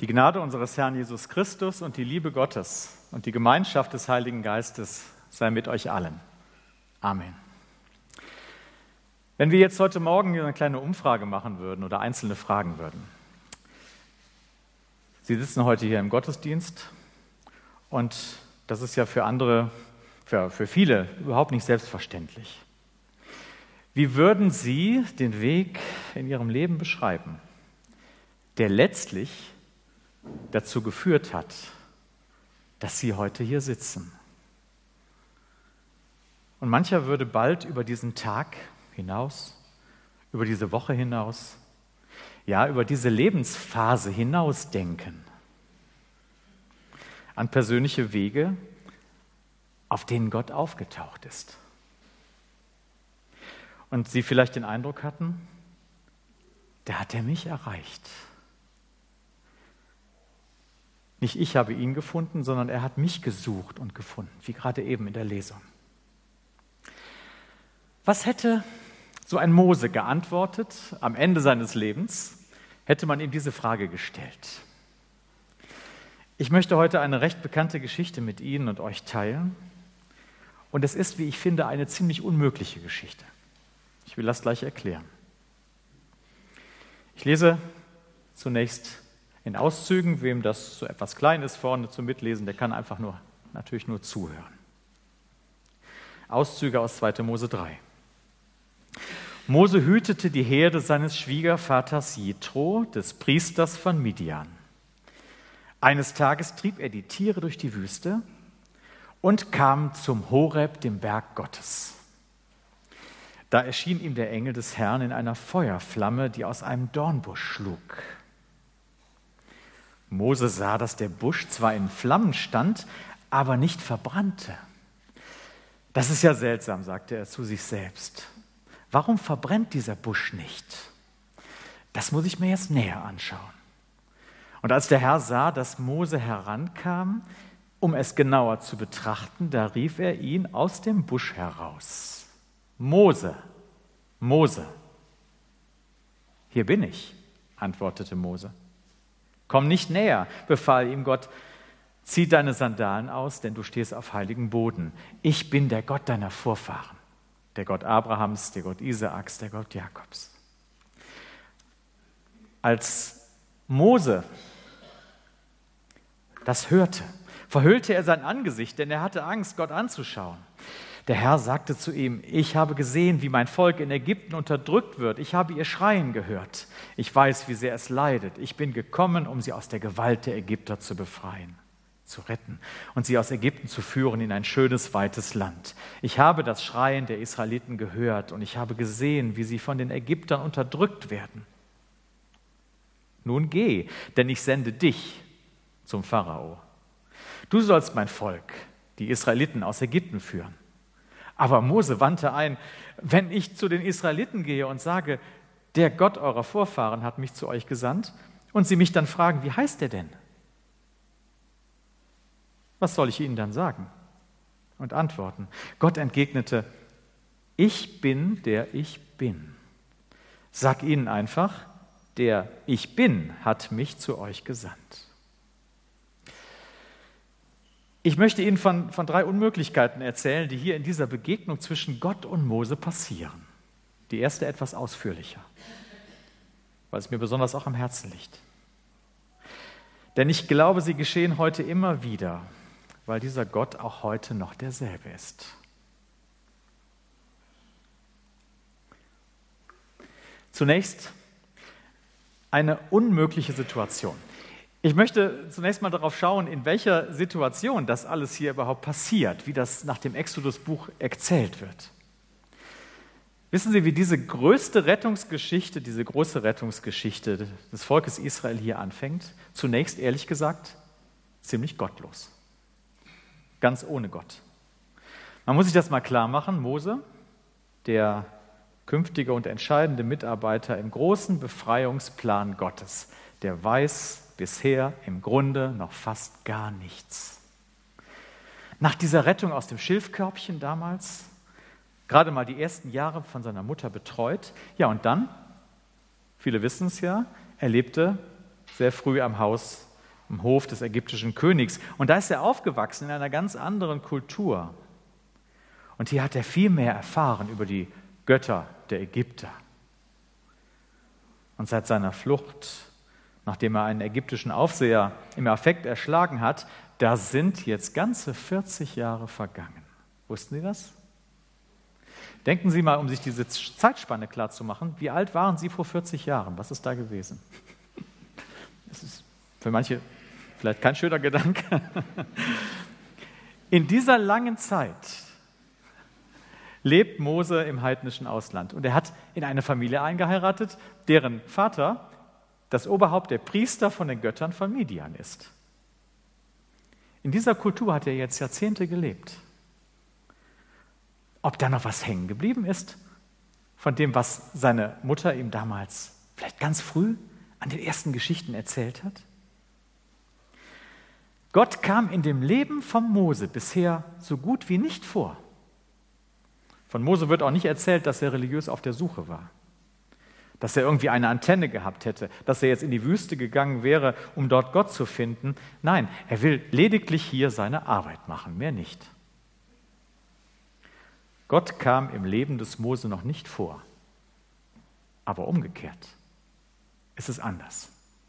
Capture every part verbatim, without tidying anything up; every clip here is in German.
Die Gnade unseres Herrn Jesus Christus und die Liebe Gottes und die Gemeinschaft des Heiligen Geistes sei mit euch allen. Amen. Wenn wir jetzt heute Morgen eine kleine Umfrage machen würden oder einzelne fragen würden. Sie sitzen heute hier im Gottesdienst und das ist ja für andere, für, für viele überhaupt nicht selbstverständlich. Wie würden Sie den Weg in Ihrem Leben beschreiben, der letztlich dazu geführt hat, dass Sie heute hier sitzen? Und mancher würde bald über diesen Tag hinaus, über diese Woche hinaus, ja, über diese Lebensphase hinaus denken. An persönliche Wege, auf denen Gott aufgetaucht ist. Und Sie vielleicht den Eindruck hatten, da hat er mich erreicht. Nicht ich habe ihn gefunden, sondern er hat mich gesucht und gefunden, wie gerade eben in der Lesung. Was hätte so ein Mose geantwortet am Ende seines Lebens, hätte man ihm diese Frage gestellt? Ich möchte heute eine recht bekannte Geschichte mit Ihnen und euch teilen. Und es ist, wie ich finde, eine ziemlich unmögliche Geschichte. Ich will das gleich erklären. Ich lese zunächst in Auszügen, wem das so etwas klein ist vorne zum Mitlesen, der kann einfach nur, natürlich nur zuhören. Auszüge aus zweiter Mose drei. Mose hütete die Herde seines Schwiegervaters Jethro, des Priesters von Midian. Eines Tages trieb er die Tiere durch die Wüste und kam zum Horeb, dem Berg Gottes. Da erschien ihm der Engel des Herrn in einer Feuerflamme, die aus einem Dornbusch schlug. Mose sah, dass der Busch zwar in Flammen stand, aber nicht verbrannte. Das ist ja seltsam, sagte er zu sich selbst. Warum verbrennt dieser Busch nicht? Das muss ich mir jetzt näher anschauen. Und als der Herr sah, dass Mose herankam, um es genauer zu betrachten, da rief er ihn aus dem Busch heraus. Mose, Mose. Hier bin ich, antwortete Mose. Komm nicht näher, befahl ihm Gott. Zieh deine Sandalen aus, denn du stehst auf heiligem Boden. Ich bin der Gott deiner Vorfahren, der Gott Abrahams, der Gott Isaaks, der Gott Jakobs. Als Mose das hörte, verhüllte er sein Angesicht, denn er hatte Angst, Gott anzuschauen. Der Herr sagte zu ihm, ich habe gesehen, wie mein Volk in Ägypten unterdrückt wird. Ich habe ihr Schreien gehört. Ich weiß, wie sehr es leidet. Ich bin gekommen, um sie aus der Gewalt der Ägypter zu befreien, zu retten und sie aus Ägypten zu führen in ein schönes, weites Land. Ich habe das Schreien der Israeliten gehört und ich habe gesehen, wie sie von den Ägyptern unterdrückt werden. Nun geh, denn ich sende dich zum Pharao. Du sollst mein Volk, die Israeliten, aus Ägypten führen. Aber Mose wandte ein, wenn ich zu den Israeliten gehe und sage, der Gott eurer Vorfahren hat mich zu euch gesandt, und sie mich dann fragen, wie heißt er denn? Was soll ich ihnen dann sagen? Und antworten. Gott entgegnete, ich bin, der ich bin. Sag ihnen einfach, der ich bin, hat mich zu euch gesandt. Ich möchte Ihnen von, von drei Unmöglichkeiten erzählen, die hier in dieser Begegnung zwischen Gott und Mose passieren. Die erste etwas ausführlicher, weil es mir besonders auch am Herzen liegt. Denn ich glaube, sie geschehen heute immer wieder, weil dieser Gott auch heute noch derselbe ist. Zunächst eine unmögliche Situation. Ich möchte zunächst mal darauf schauen, in welcher Situation das alles hier überhaupt passiert, wie das nach dem Exodus-Buch erzählt wird. Wissen Sie, wie diese größte Rettungsgeschichte, diese große Rettungsgeschichte des Volkes Israel hier anfängt? Zunächst, ehrlich gesagt, ziemlich gottlos. Ganz ohne Gott. Man muss sich das mal klar machen. Mose, der künftige und entscheidende Mitarbeiter im großen Befreiungsplan Gottes, der weiß bisher im Grunde noch fast gar nichts. Nach dieser Rettung aus dem Schilfkörbchen damals, gerade mal die ersten Jahre von seiner Mutter betreut, ja und dann, viele wissen es ja, er lebte sehr früh am Haus am Hof des ägyptischen Königs. Und da ist er aufgewachsen in einer ganz anderen Kultur. Und hier hat er viel mehr erfahren über die Götter der Ägypter. Und seit seiner Flucht, nachdem er einen ägyptischen Aufseher im Affekt erschlagen hat, da sind jetzt ganze vierzig Jahre vergangen. Wussten Sie das? Denken Sie mal, um sich diese Zeitspanne klarzumachen, wie alt waren Sie vor vierzig Jahren? Was ist da gewesen? Das ist für manche vielleicht kein schöner Gedanke. In dieser langen Zeit lebt Mose im heidnischen Ausland. Und er hat in eine Familie eingeheiratet, deren Vater das Oberhaupt der Priester von den Göttern von Midian ist. In dieser Kultur hat er jetzt Jahrzehnte gelebt. Ob da noch was hängen geblieben ist von dem, was seine Mutter ihm damals vielleicht ganz früh an den ersten Geschichten erzählt hat? Gott kam in dem Leben von Mose bisher so gut wie nicht vor. Von Mose wird auch nicht erzählt, dass er religiös auf der Suche war, dass er irgendwie eine Antenne gehabt hätte, dass er jetzt in die Wüste gegangen wäre, um dort Gott zu finden. Nein, er will lediglich hier seine Arbeit machen, mehr nicht. Gott kam im Leben des Mose noch nicht vor, aber umgekehrt ist es anders.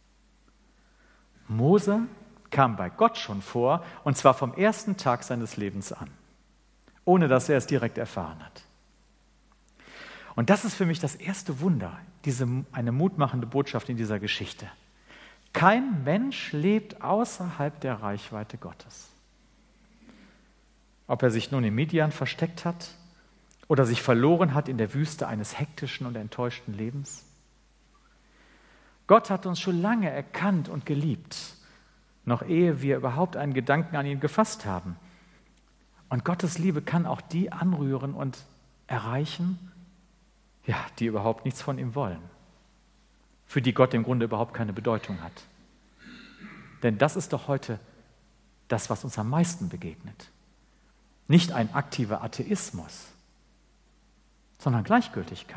Mose kam bei Gott schon vor, und zwar vom ersten Tag seines Lebens an, ohne dass er es direkt erfahren hat. Und das ist für mich das erste Wunder, diese, eine mutmachende Botschaft in dieser Geschichte. Kein Mensch lebt außerhalb der Reichweite Gottes. Ob er sich nun in Midian versteckt hat oder sich verloren hat in der Wüste eines hektischen und enttäuschten Lebens. Gott hat uns schon lange erkannt und geliebt, noch ehe wir überhaupt einen Gedanken an ihn gefasst haben. Und Gottes Liebe kann auch die anrühren und erreichen, ja, die überhaupt nichts von ihm wollen, für die Gott im Grunde überhaupt keine Bedeutung hat. Denn das ist doch heute das, was uns am meisten begegnet. Nicht ein aktiver Atheismus, sondern Gleichgültigkeit.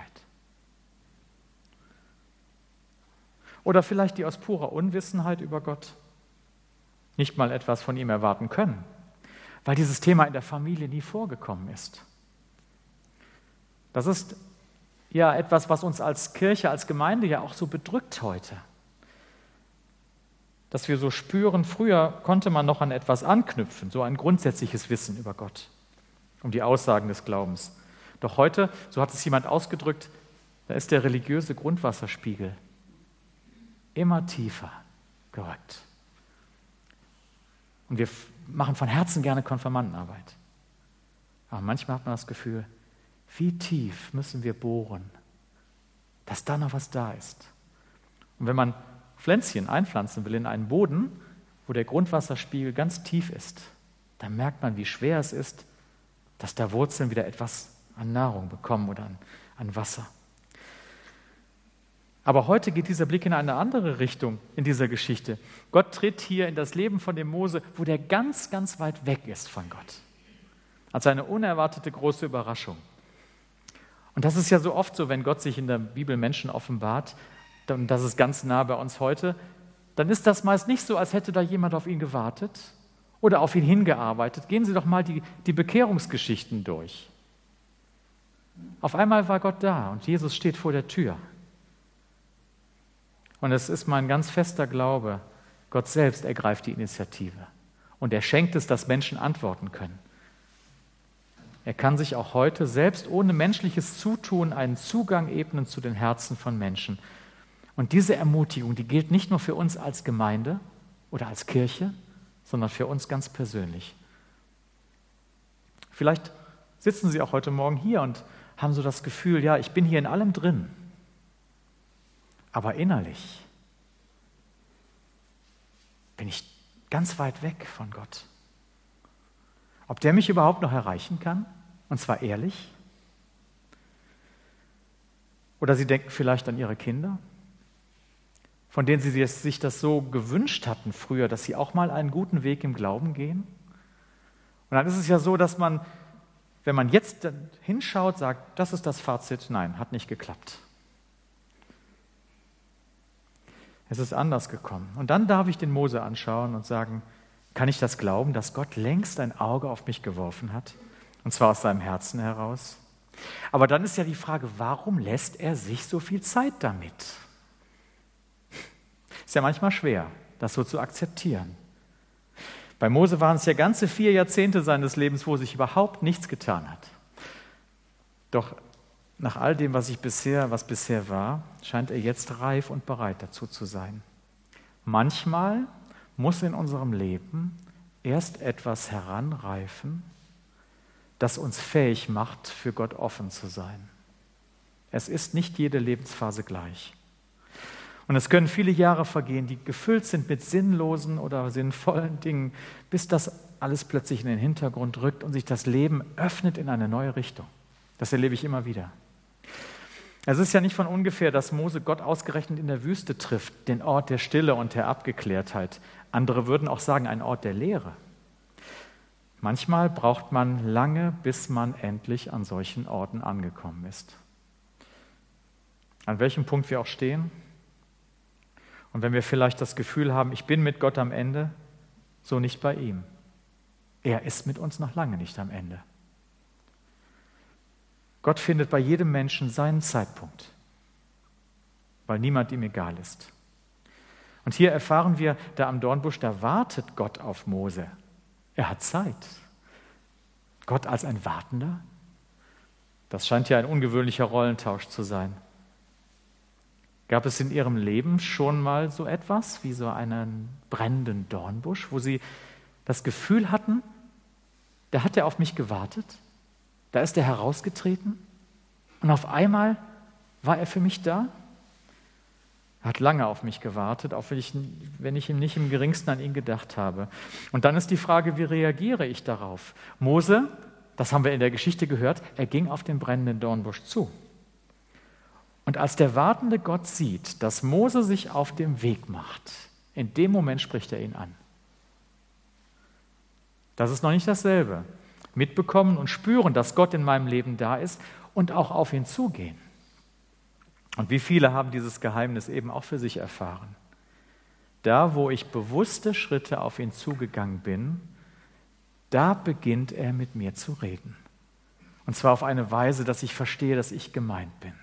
Oder vielleicht die aus purer Unwissenheit über Gott nicht mal etwas von ihm erwarten können, weil dieses Thema in der Familie nie vorgekommen ist. Das ist ja etwas, was uns als Kirche, als Gemeinde ja auch so bedrückt heute. Dass wir so spüren, früher konnte man noch an etwas anknüpfen, so ein grundsätzliches Wissen über Gott, um die Aussagen des Glaubens. Doch heute, so hat es jemand ausgedrückt, da ist der religiöse Grundwasserspiegel immer tiefer gerückt. Und wir machen von Herzen gerne Konfirmandenarbeit. Aber manchmal hat man das Gefühl, wie tief müssen wir bohren, dass da noch was da ist. Und wenn man Pflänzchen einpflanzen will in einen Boden, wo der Grundwasserspiegel ganz tief ist, dann merkt man, wie schwer es ist, dass da Wurzeln wieder etwas an Nahrung bekommen oder an, an Wasser. Aber heute geht dieser Blick in eine andere Richtung in dieser Geschichte. Gott tritt hier in das Leben von dem Mose, wo der ganz, ganz weit weg ist von Gott. Als eine unerwartete große Überraschung. Und das ist ja so oft so, wenn Gott sich in der Bibel Menschen offenbart, und das ist ganz nah bei uns heute, dann ist das meist nicht so, als hätte da jemand auf ihn gewartet oder auf ihn hingearbeitet. Gehen Sie doch mal die, die Bekehrungsgeschichten durch. Auf einmal war Gott da und Jesus steht vor der Tür. Und es ist mein ganz fester Glaube, Gott selbst ergreift die Initiative. Und er schenkt es, dass Menschen antworten können. Er kann sich auch heute selbst ohne menschliches Zutun einen Zugang ebnen zu den Herzen von Menschen. Und diese Ermutigung, die gilt nicht nur für uns als Gemeinde oder als Kirche, sondern für uns ganz persönlich. Vielleicht sitzen Sie auch heute Morgen hier und haben so das Gefühl, ja, ich bin hier in allem drin. Aber innerlich bin ich ganz weit weg von Gott. Ob der mich überhaupt noch erreichen kann, und zwar ehrlich? Oder Sie denken vielleicht an Ihre Kinder, von denen Sie sich das so gewünscht hatten früher, dass sie auch mal einen guten Weg im Glauben gehen. Und dann ist es ja so, dass man, wenn man jetzt hinschaut, sagt, das ist das Fazit, nein, hat nicht geklappt. Es ist anders gekommen. Und dann darf ich den Mose anschauen und sagen, kann ich das glauben, dass Gott längst ein Auge auf mich geworfen hat? Und zwar aus seinem Herzen heraus. Aber dann ist ja die Frage, warum lässt er sich so viel Zeit damit? Ist ja manchmal schwer, das so zu akzeptieren. Bei Mose waren es ja ganze vier Jahrzehnte seines Lebens, wo sich überhaupt nichts getan hat. Doch nach all dem, was ich bisher, was bisher war, scheint er jetzt reif und bereit dazu zu sein. Manchmal muss in unserem Leben erst etwas heranreifen, das uns fähig macht, für Gott offen zu sein. Es ist nicht jede Lebensphase gleich. Und es können viele Jahre vergehen, die gefüllt sind mit sinnlosen oder sinnvollen Dingen, bis das alles plötzlich in den Hintergrund rückt und sich das Leben öffnet in eine neue Richtung. Das erlebe ich immer wieder. Es ist ja nicht von ungefähr, dass Mose Gott ausgerechnet in der Wüste trifft, den Ort der Stille und der Abgeklärtheit. Andere würden auch sagen, ein Ort der Leere. Manchmal braucht man lange, bis man endlich an solchen Orten angekommen ist. An welchem Punkt wir auch stehen. Und wenn wir vielleicht das Gefühl haben, ich bin mit Gott am Ende, so nicht bei ihm. Er ist mit uns noch lange nicht am Ende. Gott findet bei jedem Menschen seinen Zeitpunkt, weil niemand ihm egal ist. Und hier erfahren wir, da am Dornbusch, da wartet Gott auf Mose. Er hat Zeit. Gott als ein Wartender? Das scheint ja ein ungewöhnlicher Rollentausch zu sein. Gab es in Ihrem Leben schon mal so etwas wie so einen brennenden Dornbusch, wo Sie das Gefühl hatten, da hat er auf mich gewartet, da ist er herausgetreten und auf einmal war er für mich da? Er hat lange auf mich gewartet, auch wenn ich, wenn ich ihm nicht im geringsten an ihn gedacht habe. Und dann ist die Frage, wie reagiere ich darauf? Mose, das haben wir in der Geschichte gehört, er ging auf den brennenden Dornbusch zu. Und als der wartende Gott sieht, dass Mose sich auf dem Weg macht, in dem Moment spricht er ihn an. Das ist noch nicht dasselbe. Mitbekommen und spüren, dass Gott in meinem Leben da ist und auch auf ihn zugehen. Und wie viele haben dieses Geheimnis eben auch für sich erfahren. Da, wo ich bewusste Schritte auf ihn zugegangen bin, da beginnt er mit mir zu reden. Und zwar auf eine Weise, dass ich verstehe, dass ich gemeint bin.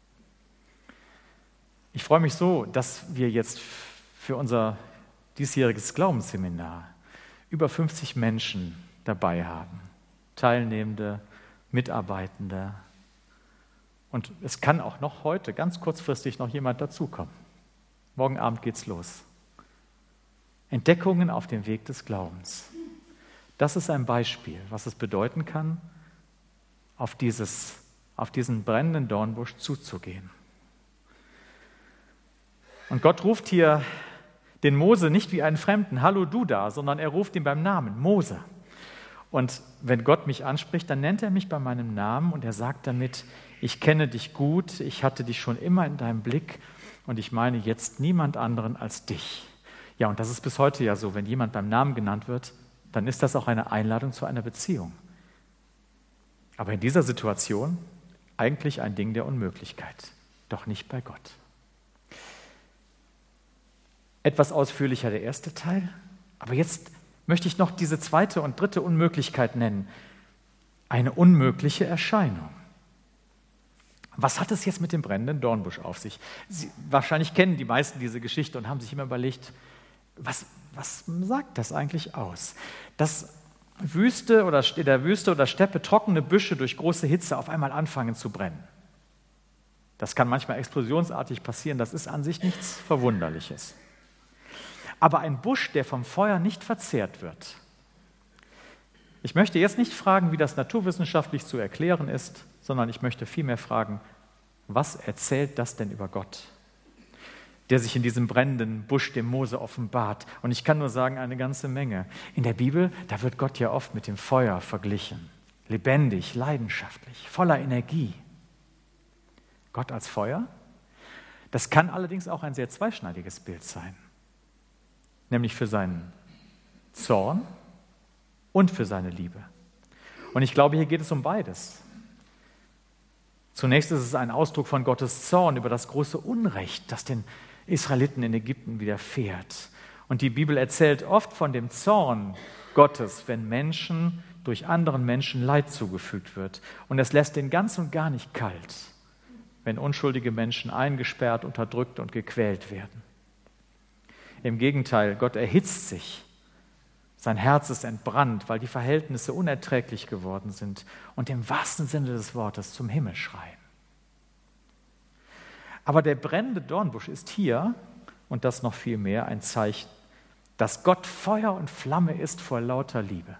Ich freue mich so, dass wir jetzt für unser diesjähriges Glaubensseminar über fünfzig Menschen dabei haben. Teilnehmende, Mitarbeitende. Und es kann auch noch heute, ganz kurzfristig, noch jemand dazukommen. Morgen Abend geht's los. Entdeckungen auf dem Weg des Glaubens. Das ist ein Beispiel, was es bedeuten kann, auf, dieses, auf diesen brennenden Dornbusch zuzugehen. Und Gott ruft hier den Mose nicht wie einen Fremden, hallo du da, sondern er ruft ihn beim Namen, Mose. Und wenn Gott mich anspricht, dann nennt er mich bei meinem Namen und er sagt damit, ich kenne dich gut, ich hatte dich schon immer in deinem Blick und ich meine jetzt niemand anderen als dich. Ja, und das ist bis heute ja so, wenn jemand beim Namen genannt wird, dann ist das auch eine Einladung zu einer Beziehung. Aber in dieser Situation eigentlich ein Ding der Unmöglichkeit, doch nicht bei Gott. Etwas ausführlicher der erste Teil, aber jetzt möchte ich noch diese zweite und dritte Unmöglichkeit nennen. Eine unmögliche Erscheinung. Was hat es jetzt mit dem brennenden Dornbusch auf sich? Sie, wahrscheinlich kennen die meisten diese Geschichte und haben sich immer überlegt, was, was sagt das eigentlich aus? Dass Wüste oder in der Wüste oder Steppe trockene Büsche durch große Hitze auf einmal anfangen zu brennen. Das kann manchmal explosionsartig passieren, das ist an sich nichts Verwunderliches. Aber ein Busch, der vom Feuer nicht verzehrt wird. Ich möchte jetzt nicht fragen, wie das naturwissenschaftlich zu erklären ist, sondern ich möchte vielmehr fragen, was erzählt das denn über Gott, der sich in diesem brennenden Busch dem Mose offenbart? Und ich kann nur sagen, eine ganze Menge. In der Bibel, da wird Gott ja oft mit dem Feuer verglichen. Lebendig, leidenschaftlich, voller Energie. Gott als Feuer? Das kann allerdings auch ein sehr zweischneidiges Bild sein. Nämlich für seinen Zorn und für seine Liebe. Und ich glaube, hier geht es um beides. Zunächst ist es ein Ausdruck von Gottes Zorn über das große Unrecht, das den, Israeliten in Ägypten widerfährt. Und die Bibel erzählt oft von dem Zorn Gottes, wenn Menschen durch anderen Menschen Leid zugefügt wird. Und es lässt den ganz und gar nicht kalt, wenn unschuldige Menschen eingesperrt, unterdrückt und gequält werden. Im Gegenteil, Gott erhitzt sich. Sein Herz ist entbrannt, weil die Verhältnisse unerträglich geworden sind und im wahrsten Sinne des Wortes zum Himmel schreien. Aber der brennende Dornbusch ist hier, und das noch viel mehr, ein Zeichen, dass Gott Feuer und Flamme ist vor lauter Liebe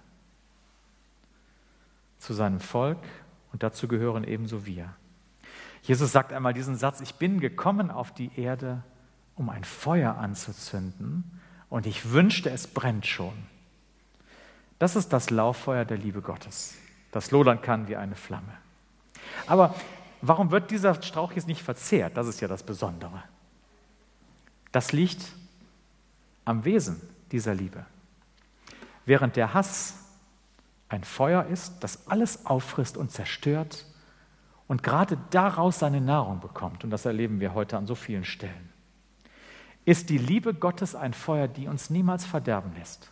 zu seinem Volk, und dazu gehören ebenso wir. Jesus sagt einmal diesen Satz: Ich bin gekommen auf die Erde, um ein Feuer anzuzünden, und ich wünschte, es brennt schon. Das ist das Lauffeuer der Liebe Gottes, das lodern kann wie eine Flamme. Aber warum wird dieser Strauch jetzt nicht verzehrt? Das ist ja das Besondere. Das liegt am Wesen dieser Liebe. Während der Hass ein Feuer ist, das alles auffrisst und zerstört und gerade daraus seine Nahrung bekommt, und das erleben wir heute an so vielen Stellen, ist die Liebe Gottes ein Feuer, die uns niemals verderben lässt,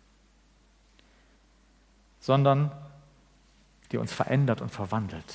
sondern die uns verändert und verwandelt.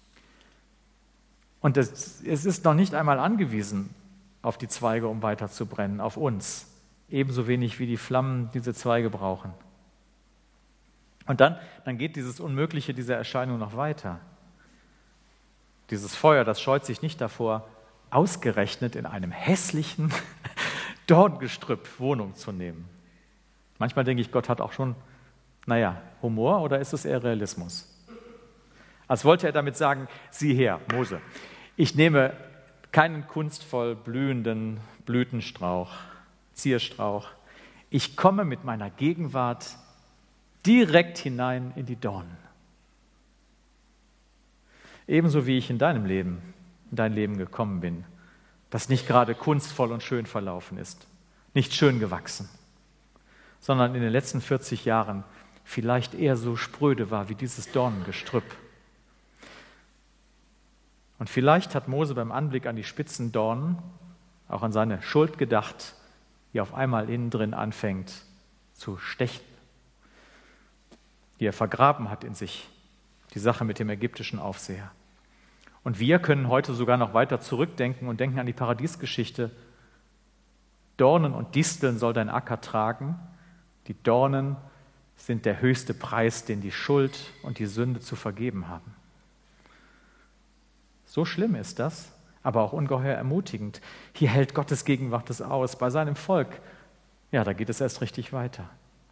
Und es, es ist noch nicht einmal angewiesen auf die Zweige, um weiter zu brennen, auf uns. Ebenso wenig wie die Flammen diese Zweige brauchen. Und dann, dann geht dieses Unmögliche, diese Erscheinung noch weiter. Dieses Feuer, das scheut sich nicht davor, ausgerechnet in einem hässlichen Dorngestrüpp Wohnung zu nehmen. Manchmal denke ich, Gott hat auch schon, naja, Humor, oder ist es eher Realismus? Als wollte er damit sagen: Sieh her, Mose, ich nehme keinen kunstvoll blühenden Blütenstrauch, Zierstrauch. Ich komme mit meiner Gegenwart direkt hinein in die Dornen. Ebenso wie ich in deinem Leben, in dein Leben gekommen bin, das nicht gerade kunstvoll und schön verlaufen ist, nicht schön gewachsen, sondern in den letzten vierzig Jahren vielleicht eher so spröde war wie dieses Dornengestrüpp. Und vielleicht hat Mose beim Anblick an die spitzen Dornen auch an seine Schuld gedacht, die auf einmal innen drin anfängt zu stechen, die er vergraben hat in sich, die Sache mit dem ägyptischen Aufseher. Und wir können heute sogar noch weiter zurückdenken und denken an die Paradiesgeschichte. Dornen und Disteln soll dein Acker tragen. Die Dornen sind der höchste Preis, den die Schuld und die Sünde zu vergeben haben. So schlimm ist das, aber auch ungeheuer ermutigend. Hier hält Gottes Gegenwart es aus. Bei seinem Volk, ja, da geht es erst richtig weiter.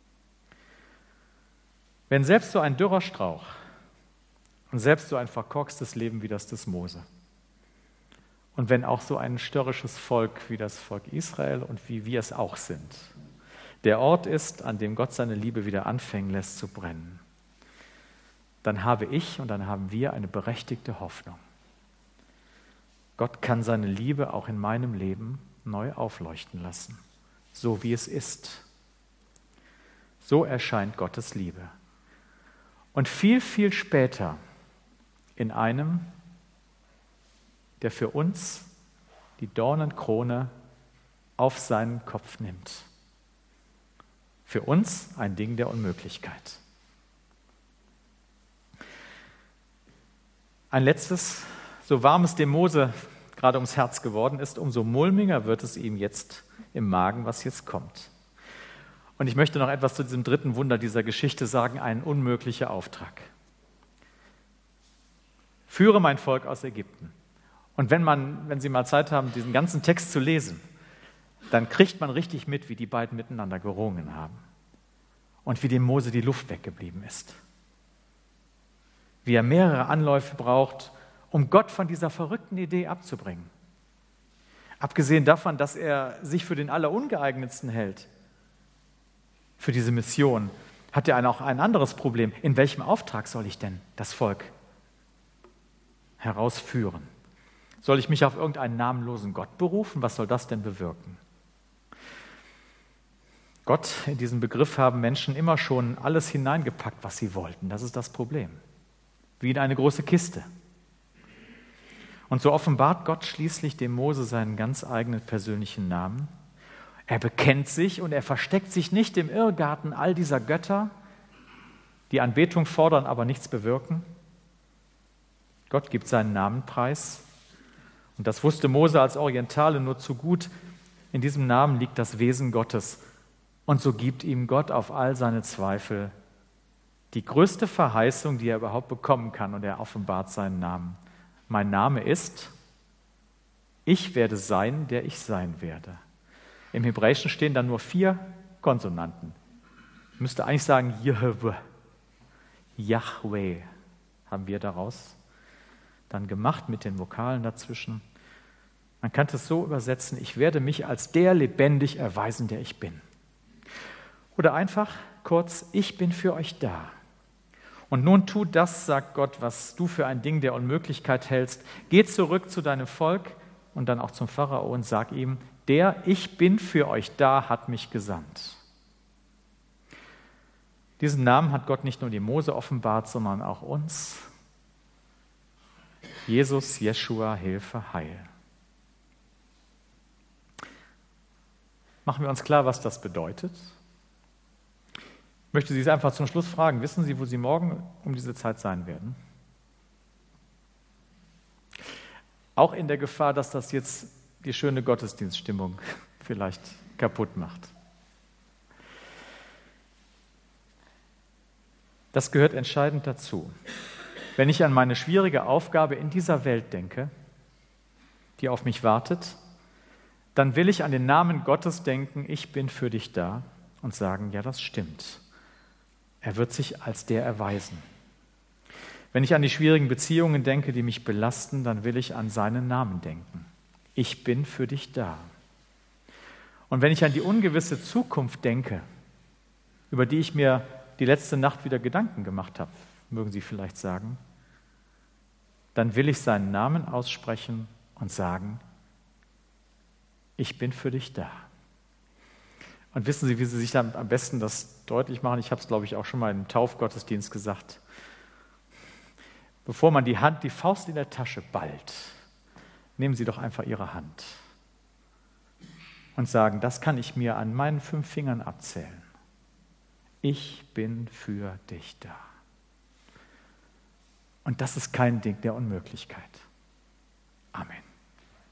Wenn selbst so ein dürrer Strauch und selbst so ein verkorkstes Leben wie das des Mose und wenn auch so ein störrisches Volk wie das Volk Israel und wie wir es auch sind, der Ort ist, an dem Gott seine Liebe wieder anfangen lässt zu brennen, dann habe ich und dann haben wir eine berechtigte Hoffnung. Gott kann seine Liebe auch in meinem Leben neu aufleuchten lassen, so wie es ist. So erscheint Gottes Liebe. Und viel, viel später in einem, der für uns die Dornenkrone auf seinen Kopf nimmt. Für uns ein Ding der Unmöglichkeit. Ein letztes: So warm es dem Mose gerade ums Herz geworden ist, umso mulmiger wird es ihm jetzt im Magen, was jetzt kommt. Und ich möchte noch etwas zu diesem dritten Wunder dieser Geschichte sagen, ein unmöglicher Auftrag. Führe mein Volk aus Ägypten. Und wenn man, wenn Sie mal Zeit haben, diesen ganzen Text zu lesen, dann kriegt man richtig mit, wie die beiden miteinander gerungen haben und wie dem Mose die Luft weggeblieben ist. Wie er mehrere Anläufe braucht, um Gott von dieser verrückten Idee abzubringen. Abgesehen davon, dass er sich für den Allerungeeignetsten hält, für diese Mission, hat er auch ein anderes Problem. In welchem Auftrag soll ich denn das Volk herausführen? Soll ich mich auf irgendeinen namenlosen Gott berufen? Was soll das denn bewirken? Gott, in diesen Begriff haben Menschen immer schon alles hineingepackt, was sie wollten. Das ist das Problem. Wie in eine große Kiste. Und so offenbart Gott schließlich dem Mose seinen ganz eigenen persönlichen Namen. Er bekennt sich und er versteckt sich nicht im Irrgarten all dieser Götter, die Anbetung fordern, aber nichts bewirken. Gott gibt seinen Namen preis. Und das wusste Mose als Orientale nur zu gut. In diesem Namen liegt das Wesen Gottes. Und so gibt ihm Gott auf all seine Zweifel die größte Verheißung, die er überhaupt bekommen kann. Und er offenbart seinen Namen. Mein Name ist, ich werde sein, der ich sein werde. Im Hebräischen stehen dann nur vier Konsonanten. Ich müsste eigentlich sagen, Jehwe, Yahweh haben wir daraus dann gemacht mit den Vokalen dazwischen. Man kann es so übersetzen, ich werde mich als der lebendig erweisen, der ich bin. Oder einfach kurz, ich bin für euch da. Und nun tu das, sagt Gott, was du für ein Ding der Unmöglichkeit hältst. Geh zurück zu deinem Volk und dann auch zum Pharao und sag ihm, der ich bin für euch da, hat mich gesandt. Diesen Namen hat Gott nicht nur dem Mose offenbart, sondern auch uns. Jesus, Jeschua, Hilfe, Heil. Machen wir uns klar, was das bedeutet. Ich möchte Sie einfach zum Schluss fragen, wissen Sie, wo Sie morgen um diese Zeit sein werden? Auch in der Gefahr, dass das jetzt die schöne Gottesdienststimmung vielleicht kaputt macht. Das gehört entscheidend dazu. Wenn ich an meine schwierige Aufgabe in dieser Welt denke, die auf mich wartet, dann will ich an den Namen Gottes denken, ich bin für dich da und sagen, ja, das stimmt. Er wird sich als der erweisen. Wenn ich an die schwierigen Beziehungen denke, die mich belasten, dann will ich an seinen Namen denken. Ich bin für dich da. Und wenn ich an die ungewisse Zukunft denke, über die ich mir die letzte Nacht wieder Gedanken gemacht habe, mögen Sie vielleicht sagen, dann will ich seinen Namen aussprechen und sagen, ich bin für dich da. Und wissen Sie, wie Sie sich dann am besten das deutlich machen? Ich habe es, glaube ich, auch schon mal im Taufgottesdienst gesagt. Bevor man die Hand, die Faust in der Tasche ballt, nehmen Sie doch einfach Ihre Hand und sagen, das kann ich mir an meinen fünf Fingern abzählen. Ich bin für dich da. Und das ist kein Ding der Unmöglichkeit. Amen.